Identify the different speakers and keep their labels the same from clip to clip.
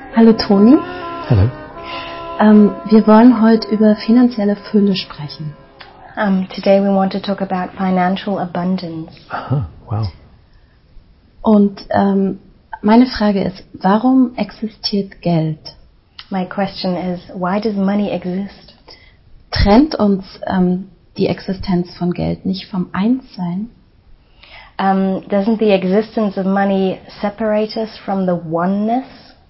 Speaker 1: Hallo Toni.
Speaker 2: Hallo.
Speaker 1: Wir wollen heute über finanzielle Fülle sprechen.
Speaker 3: Today we want to talk about financial abundance.
Speaker 2: Aha, wow.
Speaker 1: Und meine Frage ist, warum existiert Geld?
Speaker 3: My question is, why does money exist?
Speaker 1: Trennt uns die Existenz von Geld nicht vom Einssein?
Speaker 3: Doesn't the existence of money separate us from the oneness?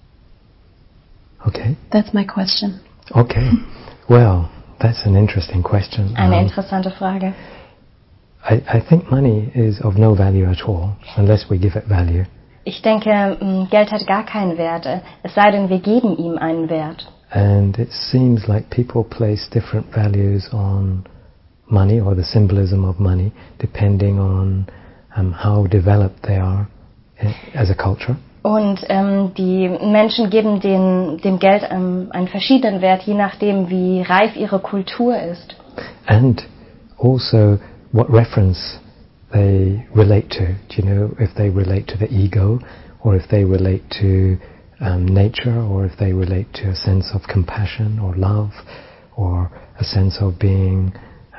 Speaker 2: Okay.
Speaker 1: That's my question.
Speaker 2: Okay. Well, that's an interesting question.
Speaker 3: Eine interessante Frage.
Speaker 2: I think money is of no value at all, unless we give it value.
Speaker 3: Ich denke, Geld hat gar keinen Wert, es sei denn, wir geben ihm einen Wert.
Speaker 2: And it seems like people place different values on money or the symbolism of money, depending on how developed they are as a culture.
Speaker 3: Und die Menschen geben dem Geld einen verschiedenen Wert, je nachdem, wie reif ihre Kultur ist.
Speaker 2: And also what reference they relate to. Do you know if they relate to the ego, or if they relate to nature, or if they relate to a sense of compassion or love, or a sense of being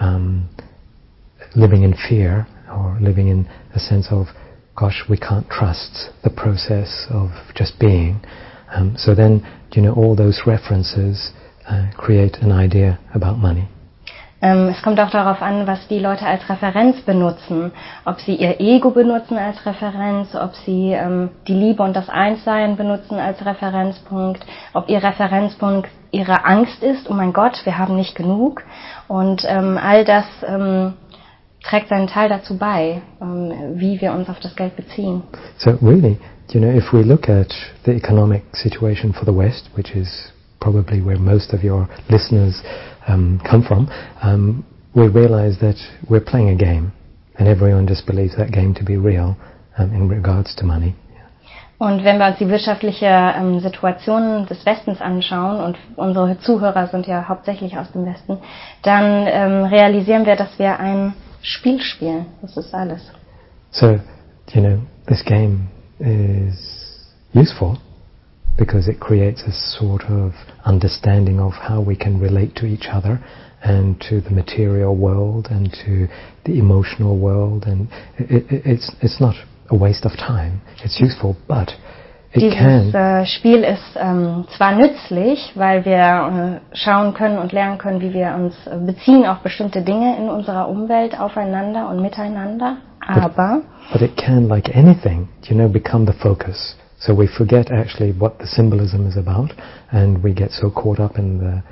Speaker 2: living in fear, or living in a sense of, gosh, we can't trust the process of just being. So then, you know, all those references create an idea about money.
Speaker 3: Es kommt auch darauf an, was die Leute als Referenz benutzen. Ob sie ihr Ego benutzen als Referenz, ob sie die Liebe und das Einssein benutzen als Referenzpunkt, ob ihr Referenzpunkt ihre Angst ist, oh mein Gott, wir haben nicht genug. Und all das trägt seinen Teil dazu bei, wie wir uns auf das Geld beziehen.
Speaker 2: So really, you know, if we look at the economic situation for the West, which is probably where most of your listeners come from, we realize that we're playing a game, and everyone just believes that game to be real in regards to money.
Speaker 3: Und wenn wir uns die wirtschaftliche Situation des Westens anschauen, und unsere Zuhörer sind ja hauptsächlich aus dem Westen, dann realisieren wir, dass wir ein Spiel spielen. Das ist alles.
Speaker 2: So, you know, this game is useful because it creates a sort of understanding of how we can relate to each other and to the material world and to the emotional world, and it's not a waste of time. It's useful, but it can.
Speaker 3: Dieses Spiel ist zwar nützlich, weil wir schauen können und lernen können, wie wir uns beziehen auf bestimmte Dinge in unserer Umwelt, aufeinander und miteinander, aber
Speaker 2: But it can, like anything, you know, become the focus. So we forget actually what the symbolism is about, and we get so caught up in the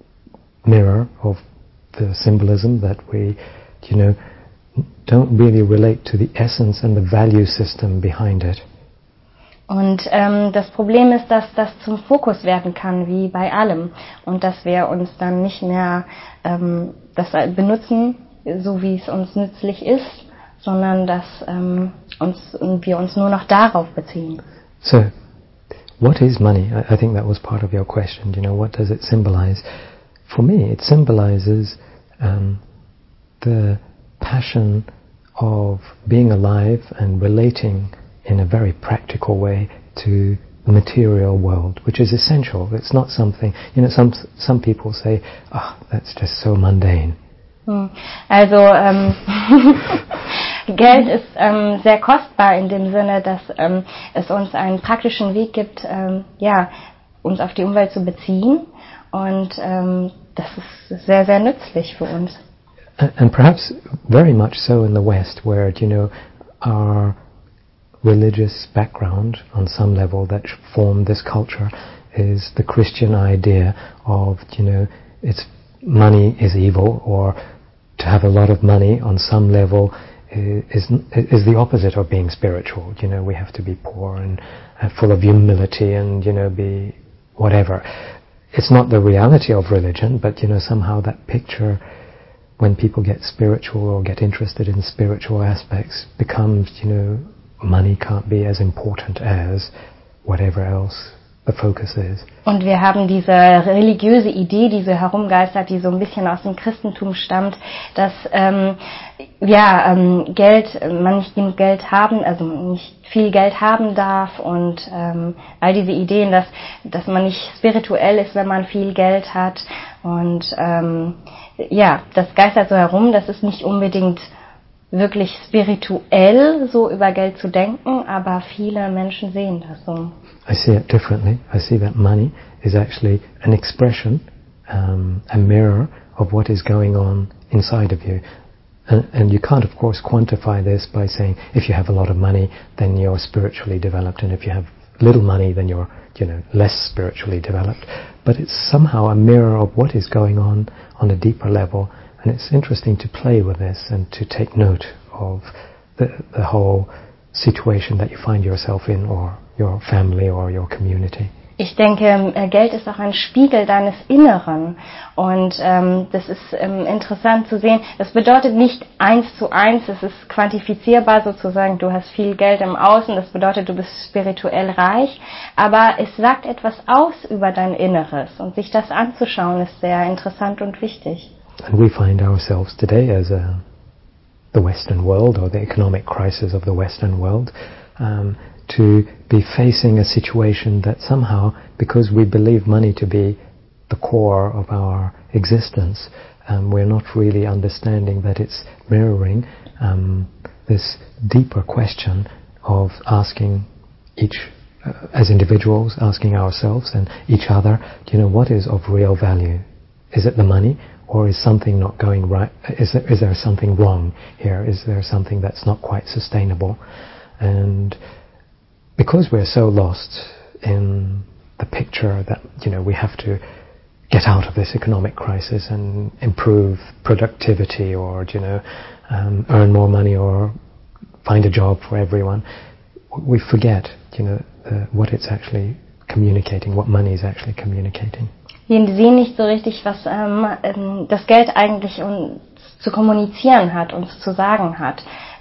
Speaker 2: mirror of the symbolism that we, you know, don't really relate to the essence and the value system behind it.
Speaker 3: Und das Problem ist, dass das zum Fokus werden kann, wie bei allem. Und dass wir uns dann nicht mehr das benutzen, so wie es uns nützlich ist, sondern dass wir uns nur noch darauf beziehen.
Speaker 2: So, what is money? I think that was part of your question. You know, what does it symbolize? For me, it symbolizes the passion of being alive and relating in a very practical way to the material world, which is essential. It's not something, you know, some people say, that's just so mundane.
Speaker 3: Also Geld ist sehr kostbar in dem Sinne, dass es uns einen praktischen Weg gibt, uns auf die Umwelt zu beziehen, und das ist sehr, sehr nützlich für uns.
Speaker 2: And perhaps very much so in the West, where, you know, our religious background on some level that formed this culture is the Christian idea of, you know, it's money is evil, or to have a lot of money on some level is the opposite of being spiritual. You know, we have to be poor and full of humility and, you know, be whatever. It's not the reality of religion, but, you know, somehow that picture, when people get spiritual or get interested in spiritual aspects, becomes, you know, money can't be as important as whatever else the focus is.
Speaker 3: Und wir haben diese religiöse Idee, die so herumgeistert, die so ein bisschen aus dem Christentum stammt, dass Geld, man nicht genug Geld haben, also nicht viel Geld haben darf und all diese Ideen, dass man nicht spirituell ist, wenn man viel Geld hat und das geistert so herum, das ist nicht unbedingt wirklich spirituell, so über Geld zu denken, aber viele Menschen sehen das so.
Speaker 2: I see it differently. I see that money is actually an expression, a mirror of what is going on inside of you. And you can't, of course, quantify this by saying if you have a lot of money, then you're spiritually developed, and if you have little money, then you're, less spiritually developed. But it's somehow a mirror of what is going on a deeper level. And it's interesting to play with this and to take note of the whole situation that you find yourself in, or your family or your community.
Speaker 3: Ich denke, Geld ist auch ein Spiegel deines Inneren und das ist interessant zu sehen. Das bedeutet nicht 1:1, es ist quantifizierbar sozusagen, du hast viel Geld im Außen, das bedeutet, du bist spirituell reich, aber es sagt etwas aus über dein Inneres und sich das anzuschauen ist sehr interessant und wichtig.
Speaker 2: And we find ourselves today as the Western world, or the economic crisis of the Western world, to be facing a situation that somehow, because we believe money to be the core of our existence, we're not really understanding that it's mirroring this deeper question of asking each, as individuals, asking ourselves and each other, what is of real value? Is it the money? Or is something not going right? Is there something wrong here? Is there something that's not quite sustainable? And because we're so lost in the picture that, we have to get out of this economic crisis and improve productivity or, earn more money or find a job for everyone, we forget, what it's actually communicating, what money is actually communicating.
Speaker 3: Wir sehen nicht so richtig, was das Geld eigentlich uns zu kommunizieren hat, uns zu sagen hat.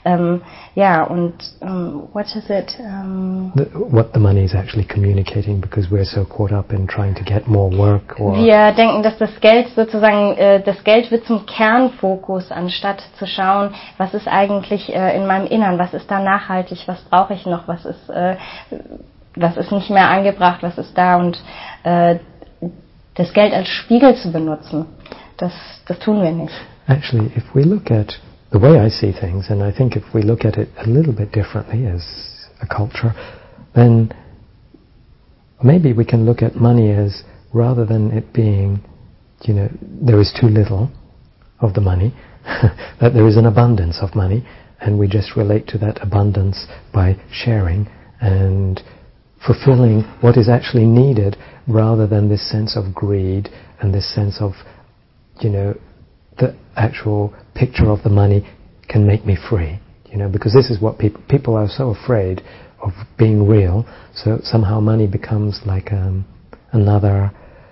Speaker 3: What is it?
Speaker 2: What the money is actually communicating, because we're so caught up in trying to get more work. Or
Speaker 3: wir denken, dass das Geld sozusagen, das Geld wird zum Kernfokus, anstatt zu schauen, was ist eigentlich in meinem Innern, was ist da nachhaltig, was brauche ich noch, was ist nicht mehr angebracht, was ist da und das Geld als Spiegel zu benutzen, das tun wir nicht.
Speaker 2: Actually, if we look at the way I see things, and I think if we look at it a little bit differently as a culture, then maybe we can look at money as, rather than it being, there is too little of the money, that there is an abundance of money, and we just relate to that abundance by sharing and fulfilling what is actually needed, rather than this sense of greed and this sense of, the actual picture of the money can make me free, because this is what people are so afraid of being real, so somehow money becomes like another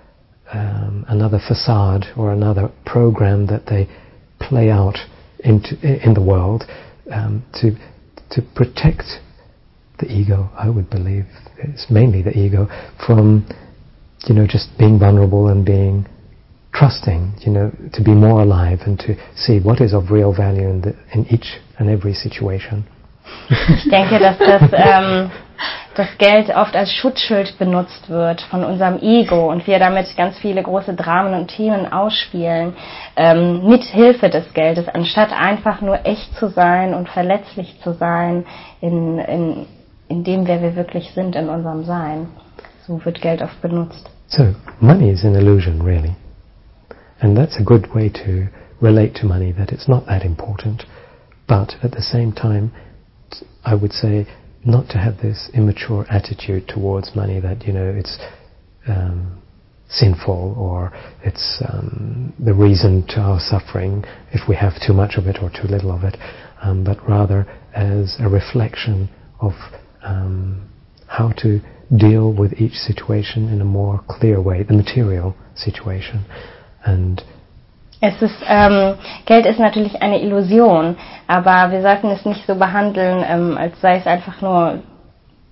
Speaker 2: facade or another program that they play out in the world to protect the ego. I would believe it's mainly the ego from just being vulnerable and being trusting, to be more alive and to see what is of real value in each and every situation.
Speaker 3: Ich denke, dass das Geld oft als Schutzschild benutzt wird von unserem Ego und wir damit ganz viele große Dramen und Themen ausspielen, mit Hilfe des Geldes, anstatt einfach nur echt zu sein und verletzlich zu sein in dem, wer wir wirklich sind in unserem Sein. So wird Geld oft benutzt.
Speaker 2: So, money is an illusion, really. And that's a good way to relate to money, that it's not that important. But at the same time, I would say not to have this immature attitude towards money that, it's sinful or it's the reason to our suffering if we have too much of it or too little of it, but rather as a reflection of how to deal with each situation in a more clear way, the material situation. And
Speaker 3: Geld ist natürlich eine Illusion, aber wir sollten es nicht so behandeln, als sei es einfach nur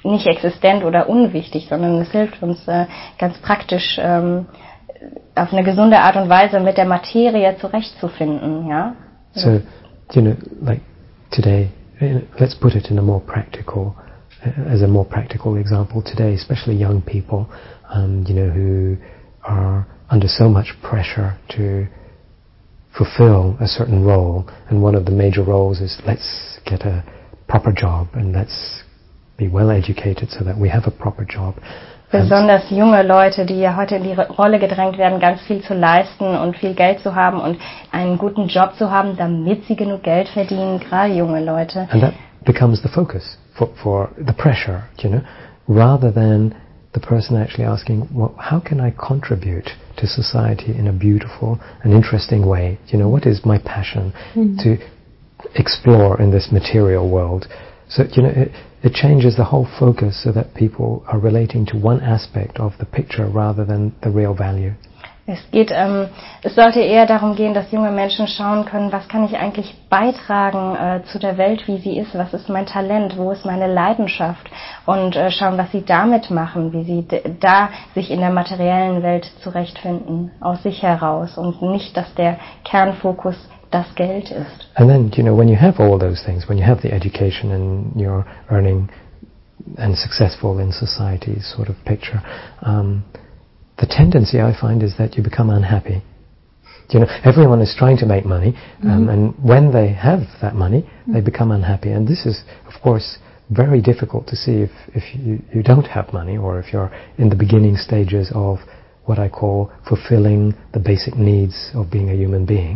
Speaker 3: nicht existent oder unwichtig, sondern es hilft uns ganz praktisch auf eine gesunde Art und Weise mit der Materie zurechtzufinden, ja.
Speaker 2: So, like today, let's put it in a more practical, as a more practical example today, especially young people, who are under so much pressure to fulfill a certain role, and one of the major roles is let's get a proper job and let's be well educated so that we have a proper job.
Speaker 3: Besonders junge Leute, die ja heute in die Rolle gedrängt werden, ganz viel zu leisten und viel Geld zu haben und einen guten Job zu haben, damit sie genug Geld verdienen, gerade junge Leute.
Speaker 2: And that becomes the focus for the pressure, rather than the person actually asking, well, how can I contribute to society in a beautiful and interesting way? What is my passion to explore in this material world? So, it changes the whole focus so that people are relating to one aspect of the picture rather than the real value.
Speaker 3: Es sollte eher darum gehen, dass junge Menschen schauen können, was kann ich eigentlich beitragen zu der Welt, wie sie ist, was ist mein Talent, wo ist meine Leidenschaft und schauen, was sie damit machen, wie sie da sich in der materiellen Welt zurechtfinden, aus sich heraus und nicht, dass der Kernfokus das Geld ist.
Speaker 2: And then, when you have all those things, when you have the education and you're earning and successful in society sort of picture, the tendency I find is that you become unhappy. Everyone is trying to make money, and when they have that money, they become unhappy. And this is, of course, very difficult to see if you don't have money, or if you're in the beginning stages of what I call fulfilling the basic needs of being a human being.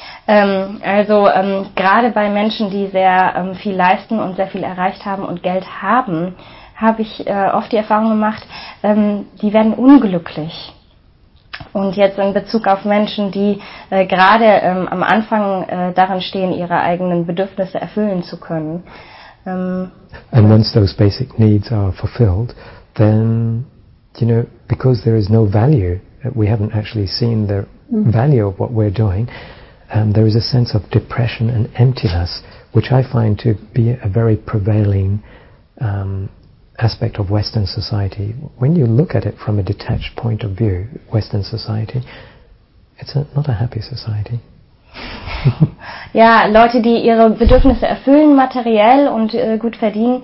Speaker 3: Gerade bei Menschen, die sehr viel leisten und sehr viel erreicht haben und Geld haben, habe ich oft die Erfahrung gemacht, die werden unglücklich. Und jetzt in Bezug auf Menschen, die gerade am Anfang darin stehen, ihre eigenen Bedürfnisse erfüllen zu können.
Speaker 2: And once those basic needs are fulfilled, then, because there is no value, we haven't actually seen the value of what we're doing, there is a sense of depression and emptiness, which I find to be a very prevailing aspect of Western society. When you look at it from a detached point of view, Western society, it's not a happy society.
Speaker 3: Ja, Leute, die ihre Bedürfnisse erfüllen, materiell und gut verdienen,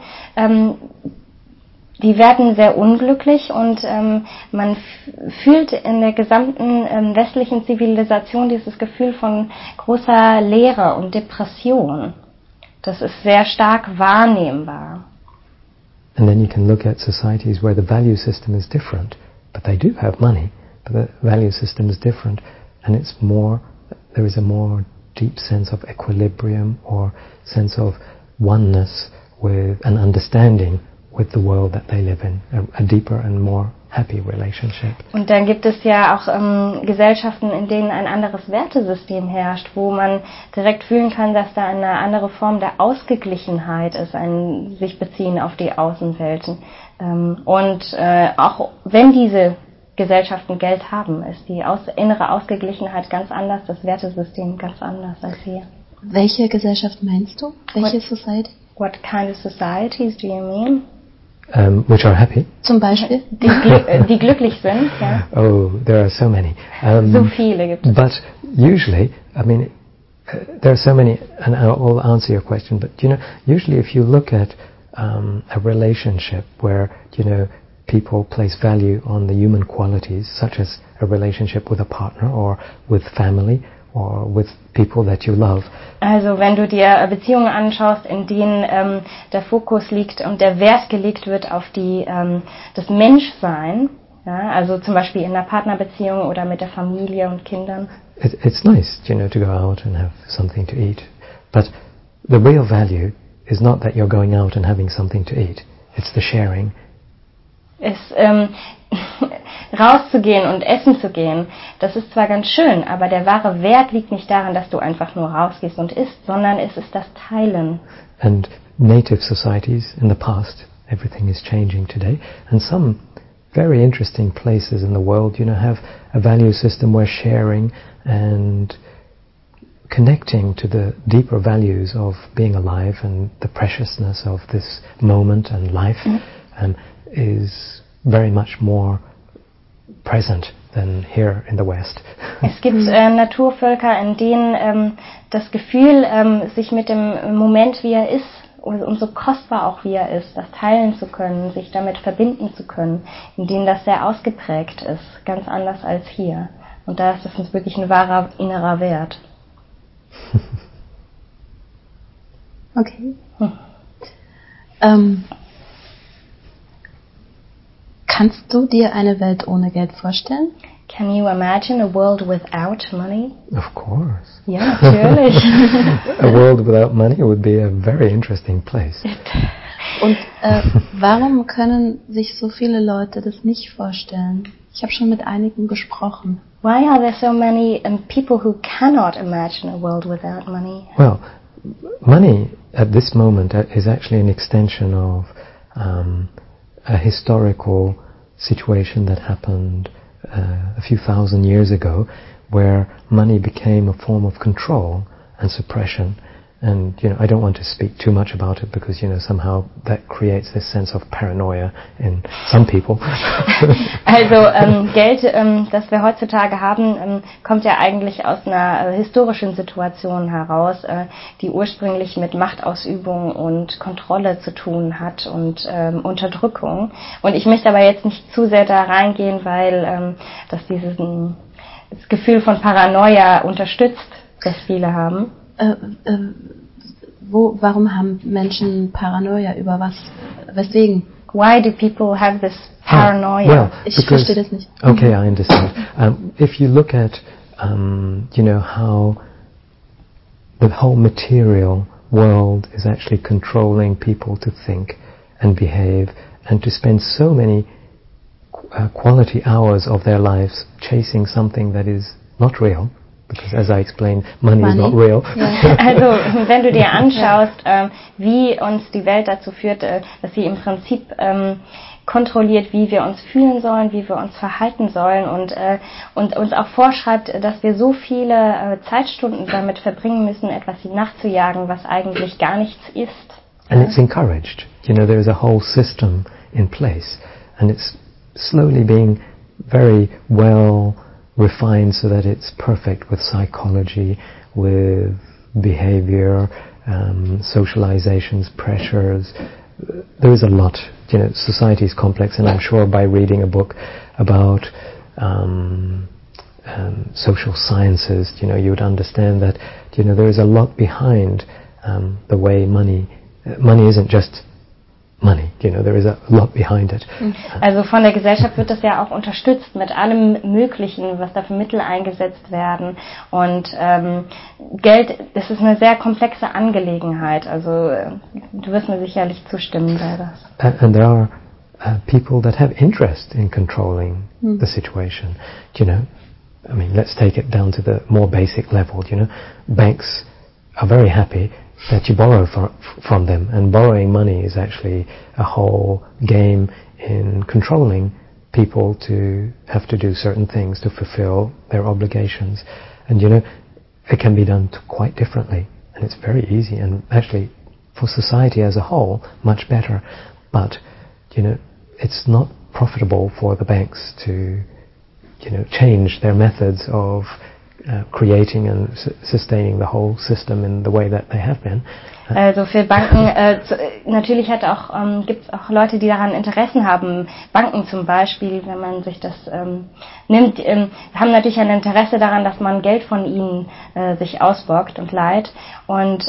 Speaker 3: die werden sehr unglücklich und man fühlt in der gesamten westlichen Zivilisation dieses Gefühl von großer Leere und Depression. Das ist sehr stark wahrnehmbar.
Speaker 2: And then you can look at societies where the value system is different, but they do have money, but the value system is different, and there is a more deep sense of equilibrium or sense of oneness with an understanding with the world that they live in, a deeper and more happy relationship.
Speaker 3: Und dann gibt es ja auch Gesellschaften, in denen ein anderes Wertesystem herrscht, wo man direkt fühlen kann, dass da eine andere Form der Ausgeglichenheit ist, ein sich beziehen auf die Außenwelten. Und auch wenn diese Gesellschaften Geld haben, ist die innere Ausgeglichenheit ganz anders, das Wertesystem ganz anders als hier.
Speaker 1: Welche Gesellschaft meinst du? Welche Society?
Speaker 3: What kind of societies do you mean?
Speaker 2: Which are happy.
Speaker 1: Zum Beispiel?
Speaker 3: Die glücklich sind, ja.
Speaker 2: Oh, there are so many.
Speaker 3: So viele gibt es.
Speaker 2: But usually, there are so many, and I'll answer your question, but usually if you look at a relationship where, people place value on the human qualities, such as a relationship with a partner or with family or with people that you love.
Speaker 3: Also wenn du dir Beziehungen anschaust, in denen der Fokus liegt und der Wert gelegt wird auf das Menschsein, ja, also zum Beispiel in einer Partnerbeziehung oder mit der Familie und Kindern.
Speaker 2: It's nice, to go out and have something to eat, but the real value is not that you're going out and having something to eat. It's the sharing.
Speaker 3: Rauszugehen und essen zu gehen, das ist zwar ganz schön, aber der wahre Wert liegt nicht darin, dass du einfach nur rausgehst und isst, sondern es ist das Teilen.
Speaker 2: And native societies in the past, everything is changing today, and some very interesting places in the world, have a value system where sharing and connecting to the deeper values of being alive and the preciousness of this moment and life is very much more present than here in the West.
Speaker 3: Es gibt Naturvölker, in denen das Gefühl, sich mit dem Moment, wie er ist, und so kostbar auch wie er ist, das teilen zu können, sich damit verbinden zu können, in denen das sehr ausgeprägt ist, ganz anders als hier. Und da ist das uns wirklich ein wahrer innerer Wert.
Speaker 1: Okay. Kannst du dir eine Welt ohne Geld vorstellen?
Speaker 3: Can you imagine a world without money?
Speaker 2: Of course.
Speaker 3: Ja, natürlich.
Speaker 2: A world without money would be a very interesting place.
Speaker 1: Und warum können sich so viele Leute das nicht vorstellen? Ich habe schon mit einigen gesprochen.
Speaker 3: Why are there so many people who cannot imagine a world without money?
Speaker 2: Well, money at this moment is actually an extension of a historical situation that happened a few thousand years ago, where money became a form of control and suppression. And, I don't want to speak too much about it because, somehow that creates this sense of paranoia in some people.
Speaker 3: Also Geld, das wir heutzutage haben, kommt ja eigentlich aus einer historischen Situation heraus, die ursprünglich mit Machtausübung und Kontrolle zu tun hat und Unterdrückung. Und ich möchte aber jetzt nicht zu sehr da reingehen, weil das dieses das Gefühl von Paranoia unterstützt, das viele haben.
Speaker 1: Warum haben Menschen Paranoia über was? Weswegen?
Speaker 3: Why do people have this paranoia?
Speaker 2: Well,
Speaker 1: ich verstehe das nicht.
Speaker 2: Okay, I understand. If you look at, how the whole material world is actually controlling people to think and behave and to spend so many quality hours of their lives chasing something that is not real. Because, as I explained, money is not real.
Speaker 3: Ja. Also, wenn du dir anschaust, wie uns die Welt dazu führt, dass sie im Prinzip kontrolliert, wie wir uns fühlen sollen, wie wir uns verhalten sollen und uns auch vorschreibt, dass wir so viele Zeitstunden damit verbringen müssen, etwas nachzujagen, was eigentlich gar nichts ist.
Speaker 2: And it's encouraged. There is a whole system in place, and it's slowly being very well refined so that it's perfect with psychology, with behavior, socializations, pressures. There is a lot. Society is complex, and I'm sure by reading a book about social sciences, you would understand that, there is a lot behind the way money isn't just money, there is a lot behind it.
Speaker 3: Also von der Gesellschaft wird das ja auch unterstützt mit allem Möglichen, was da für Mittel eingesetzt werden. Und Geld, das ist eine sehr komplexe Angelegenheit. Also du wirst mir sicherlich zustimmen bei das.
Speaker 2: And there are people that have interest in controlling the situation. Let's take it down to the more basic level. Banks are very happy that you borrow from them, and borrowing money is actually a whole game in controlling people to have to do certain things to fulfill their obligations. And it can be done quite differently, and it's very easy, and actually for society as a whole much better. But it's not profitable for the banks to change their methods of creating and sustaining the whole system in the way that they have been.
Speaker 3: Also für Banken, natürlich gibt's auch Leute, die daran Interessen haben. Banken zum Beispiel, wenn man sich das nimmt, haben natürlich ein Interesse daran, dass man Geld von ihnen sich ausborgt und leiht. Und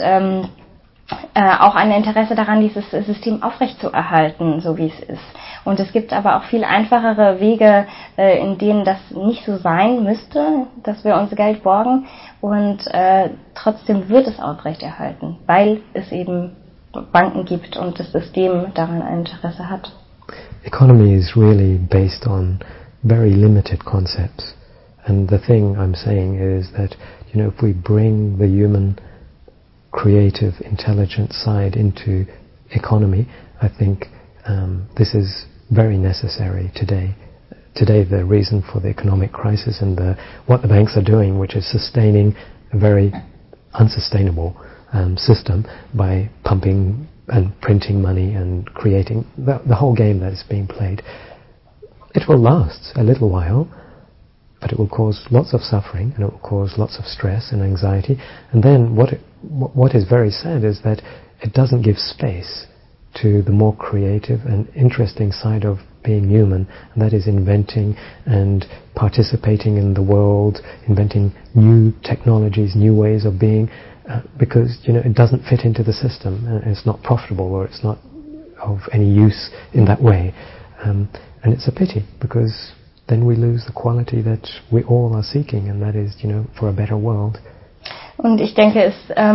Speaker 3: auch ein Interesse daran, dieses System aufrechtzuerhalten, so wie es ist. Und es gibt aber auch viel einfachere Wege, in denen das nicht so sein müsste, dass wir uns Geld borgen, und trotzdem wird es aufrechterhalten, weil es eben Banken gibt und das System daran ein Interesse hat.
Speaker 2: Economy is really based on very limited concepts, and the thing I'm saying is that if we bring the human creative, intelligent side into economy, I think this is very necessary today. Today, the reason for the economic crisis and what the banks are doing, which is sustaining a very unsustainable system by pumping and printing money and creating the whole game that is being played. It will last a little while, but it will cause lots of suffering and it will cause lots of stress and anxiety. And then what is very sad is that it doesn't give space to the more creative and interesting side of being human, and that is inventing and participating in the world, inventing new technologies, new ways of being, because it doesn't fit into the system, and it's not profitable or it's not of any use in that way, and it's a pity because then we lose the quality that we all are seeking, and that is, for a better world.
Speaker 3: Und ich denke,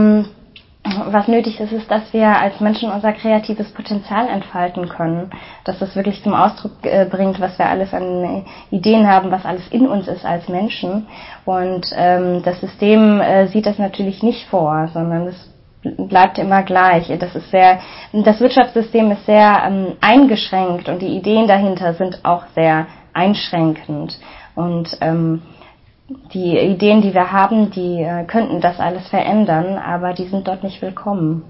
Speaker 3: was nötig ist, ist, dass wir als Menschen unser kreatives Potenzial entfalten können, dass das wirklich zum Ausdruck bringt, was wir alles an Ideen haben, was alles in uns ist als Menschen. Und das System sieht das natürlich nicht vor, sondern es bleibt immer gleich. Das Wirtschaftssystem ist sehr eingeschränkt und die Ideen dahinter sind auch sehr einschränkend. Und die Ideen, die wir haben, die könnten das alles verändern, aber die sind dort nicht willkommen.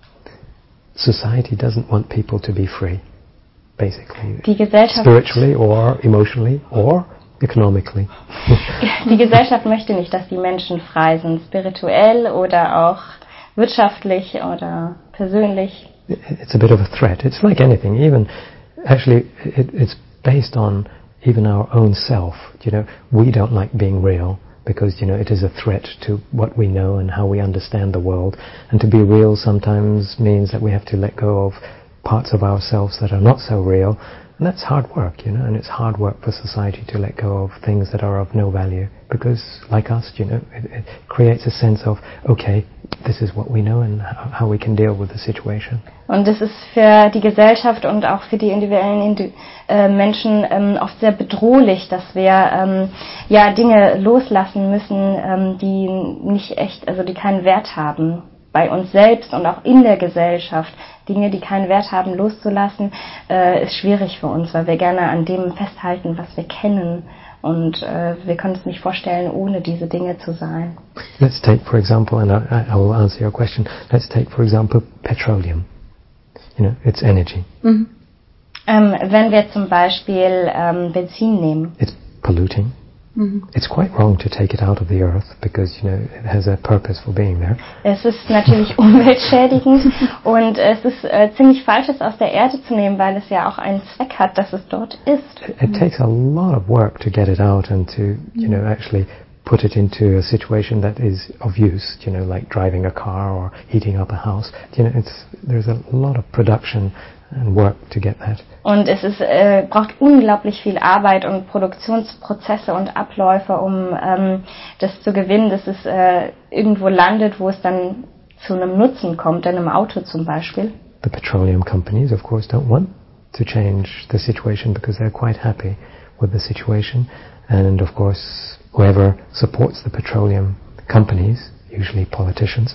Speaker 2: Society doesn't want people to be free, basically.
Speaker 3: Die Gesellschaft,
Speaker 2: spiritually or emotionally or economically.
Speaker 3: Die Gesellschaft möchte nicht, dass die Menschen frei sind, spirituell oder auch wirtschaftlich oder persönlich.
Speaker 2: It's a bit of a threat. It's like anything. Even actually, it's based on even our own self. We don't like being real because it is a threat to what we know and how we understand the world. And to be real sometimes means that we have to let go of parts of ourselves that are not so real. And that's hard work, and it's hard work for society to let go of things that are of no value. Because, like us, it creates a sense of, okay, this is what we know and how we can deal with the situation.
Speaker 3: Und es ist für die Gesellschaft und auch für die individuellen Menschen oft sehr bedrohlich, dass wir Dinge loslassen müssen, die nicht echt, also die keinen Wert haben. Bei uns selbst und auch in der Gesellschaft, Dinge, die keinen Wert haben, loszulassen, ist schwierig für uns, weil wir gerne an dem festhalten, was wir kennen. Und wir können es nicht vorstellen, ohne diese Dinge zu sein.
Speaker 2: Let's take, for example, and I will answer your question, let's take, for example, petroleum. It's energy.
Speaker 3: Mhm. Wenn wir zum Beispiel Benzin nehmen.
Speaker 2: It's polluting. It's quite wrong to take it out of the earth because it has a purpose for being there.
Speaker 3: Es ist natürlich umweltschädigend und es ist ziemlich falsch, es aus der Erde zu nehmen, weil es ja auch einen Zweck hat, dass es dort ist.
Speaker 2: It takes a lot of work to get it out and to actually put it into a situation that is of use, like driving a car or heating up a house. There's a lot of production and work to get that.
Speaker 3: Und es braucht unglaublich viel Arbeit und Produktionsprozesse und Abläufe, um das zu gewinnen, dass es irgendwo landet, wo es dann zu einem Nutzen kommt, in einem Auto zum Beispiel.
Speaker 2: The petroleum companies, of course, don't want to change the situation because they're quite happy with the situation. And of course, whoever supports the petroleum companies, usually politicians,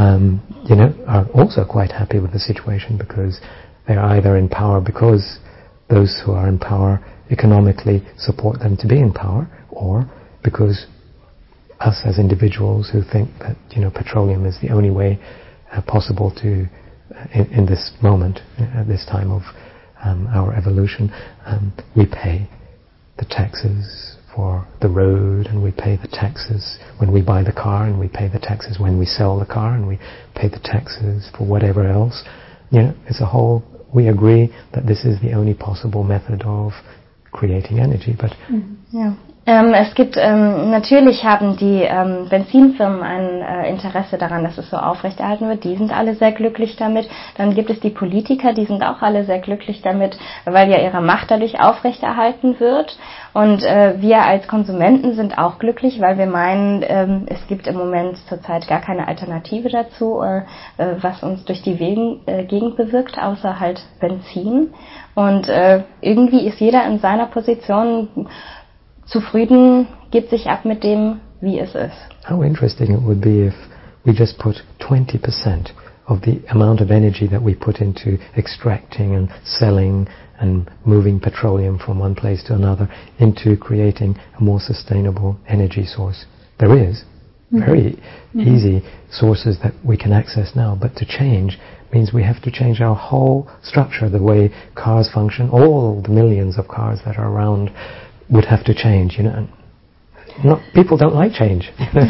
Speaker 2: are also quite happy with the situation because they're either in power because those who are in power economically support them to be in power, or because us as individuals who think that petroleum is the only way possible to in this moment, at this time of our evolution, we pay the taxes for the road, and we pay the taxes when we buy the car, and we pay the taxes when we sell the car, and we pay the taxes for whatever else. It's a whole. We agree that this is the only possible method of creating energy, but
Speaker 3: ja. Es gibt natürlich haben die Benzinfirmen ein Interesse daran, dass es so aufrechterhalten wird. Die sind alle sehr glücklich damit. Dann gibt es die Politiker, die sind auch alle sehr glücklich damit, weil ja ihre Macht dadurch aufrechterhalten wird. Und wir als Konsumenten sind auch glücklich, weil wir meinen, es gibt im Moment zurzeit gar keine Alternative dazu, was uns durch die Gegend bewirkt, außer halt Benzin. Und irgendwie ist jeder in seiner Position zufrieden, gibt sich ab mit dem, wie es ist.
Speaker 2: How interesting it would be if we just put 20% of the amount of energy that we put into extracting and selling and moving petroleum from one place to another into creating a more sustainable energy source. There is, very easy sources that we can access now. But to change means we have to change our whole structure, the way cars function. All the millions of cars that are around would have to change, And people don't like change.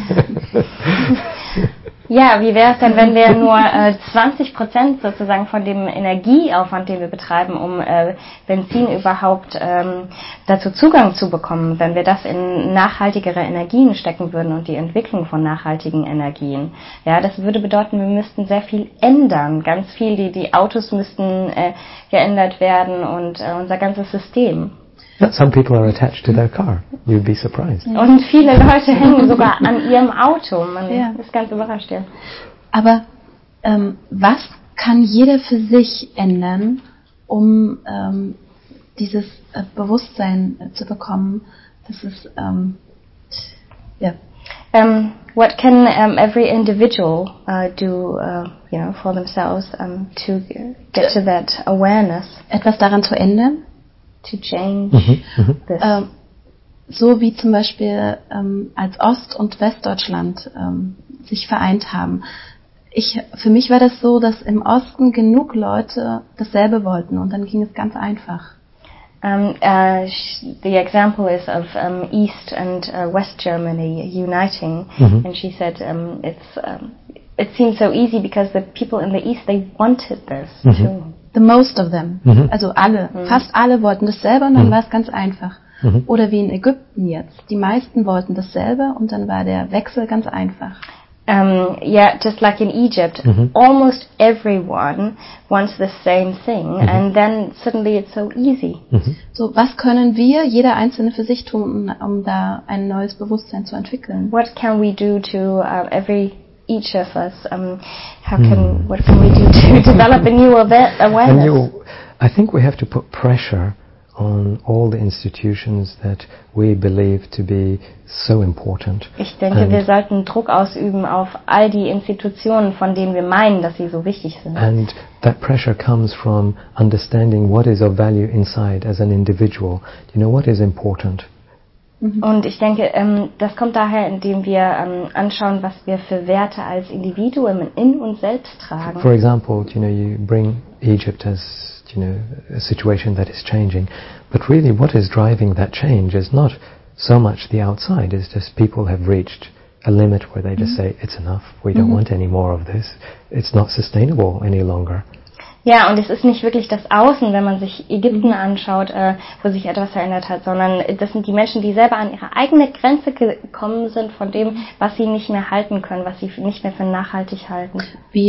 Speaker 3: Ja, wie wäre es denn, wenn wir nur 20% sozusagen von dem Energieaufwand, den wir betreiben, um Benzin überhaupt dazu Zugang zu bekommen, wenn wir das in nachhaltigere Energien stecken würden und die Entwicklung von nachhaltigen Energien. Ja, das würde bedeuten, wir müssten sehr viel ändern. Ganz viel, die Autos müssten geändert werden und unser ganzes System.
Speaker 2: Some people are attached to their car. You'd be surprised.
Speaker 3: Und viele Leute hängen sogar an ihrem Auto. Man ist ganz überrascht, ja.
Speaker 1: Aber was kann jeder für sich ändern, um dieses Bewusstsein zu bekommen? Das ist
Speaker 3: what can every individual do, for themselves to get to that awareness?
Speaker 1: Etwas daran zu ändern?
Speaker 3: To change this.
Speaker 1: So wie zum Beispiel als Ost- und Westdeutschland sich vereint haben. Für mich war das so, dass im Osten genug Leute dasselbe wollten und dann ging es ganz einfach.
Speaker 3: The example is of East and West Germany uniting, and she said it seemed so easy because the people in the East, they wanted this too.
Speaker 1: The most of them, also alle, fast alle wollten dasselbe und dann war es ganz einfach. Oder wie in Ägypten jetzt, die meisten wollten dasselbe und dann war der Wechsel ganz einfach.
Speaker 3: Just like in Egypt, almost everyone wants the same thing, and then suddenly it's so easy.
Speaker 1: So, was können wir, jeder Einzelne für sich tun, um da ein neues Bewusstsein zu entwickeln?
Speaker 3: What can we do to each of us? What can we do to develop a new awareness?
Speaker 2: I think we have to put pressure on all the institutions that we believe to be so important.
Speaker 3: Ich denke, wir sollten Druck ausüben auf all die Institutionen, von denen wir meinen, dass sie so wichtig sind.
Speaker 2: And that pressure comes from understanding what is of value inside as an individual. What is important?
Speaker 3: Und ich denke, das kommt daher, indem wir anschauen, was wir für Werte als Individuen in uns selbst tragen.
Speaker 2: For example, you bring Egypt as a situation that is changing, but really what is driving that change is not so much the outside, it's just people have reached a limit where they just say, it's enough, we don't want any more of this, it's not sustainable any longer.
Speaker 3: Ja, und es ist nicht wirklich das Außen, wenn man sich Ägypten anschaut, wo sich etwas verändert hat, sondern das sind die Menschen, die selber an ihre eigene Grenze gekommen sind von dem, was sie nicht mehr halten können, was sie nicht mehr für nachhaltig halten.
Speaker 1: Wie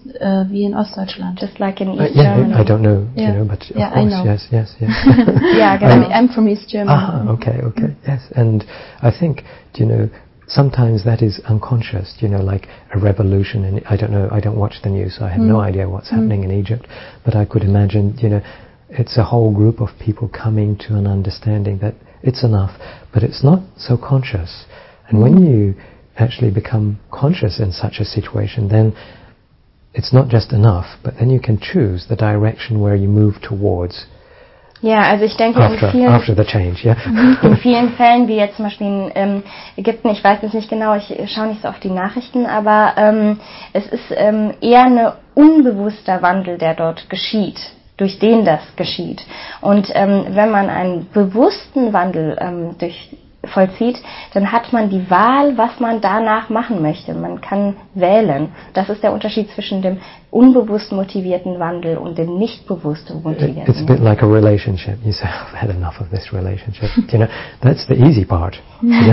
Speaker 1: in Ostdeutschland.
Speaker 3: Just like in East Germany.
Speaker 2: I don't know, but of course,
Speaker 1: I know.
Speaker 2: yes.
Speaker 3: Ja, genau.
Speaker 1: I'm from East Germany.
Speaker 2: Okay, yes, and I think, sometimes that is unconscious, like a revolution, and I don't know, I don't watch the news, so I have no idea what's happening in Egypt, but I could imagine, it's a whole group of people coming to an understanding that it's enough, but it's not so conscious. And when you actually become conscious in such a situation, then it's not just enough, but then you can choose the direction where you move towards.
Speaker 3: Ja, also ich denke
Speaker 2: after the change, yeah.
Speaker 3: In vielen Fällen, wie jetzt zum Beispiel in Ägypten, ich weiß es nicht genau, ich schaue nicht so auf die Nachrichten, aber es ist eher ein unbewusster Wandel, der dort geschieht, durch den das geschieht. Und wenn man einen bewussten Wandel vollzieht, dann hat man die Wahl, was man danach machen möchte. Man kann wählen. Das ist der Unterschied zwischen dem unbewusst motivierten Wandel und dem nicht bewusst motivierten.
Speaker 2: It's a bit like a relationship. You say, I've had enough of this relationship. That's the easy part.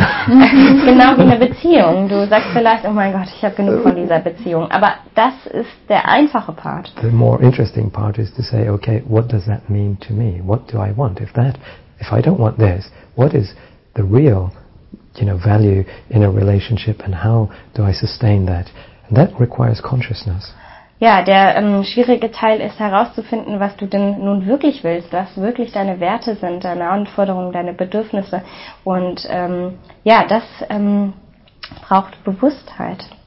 Speaker 3: Genau wie eine Beziehung. Du sagst vielleicht, oh mein Gott, ich habe genug von dieser Beziehung. Aber das ist der einfache Part.
Speaker 2: The more interesting part is to say, okay, what does that mean to me? What do I want? If I don't want this, what is the real, value in a relationship, and how do I sustain that? And that requires consciousness.
Speaker 3: Ja, der schwierige Teil ist herauszufinden, was du denn nun wirklich willst, was wirklich deine Werte sind, deine Anforderungen, deine Bedürfnisse. Und das braucht Bewusstheit.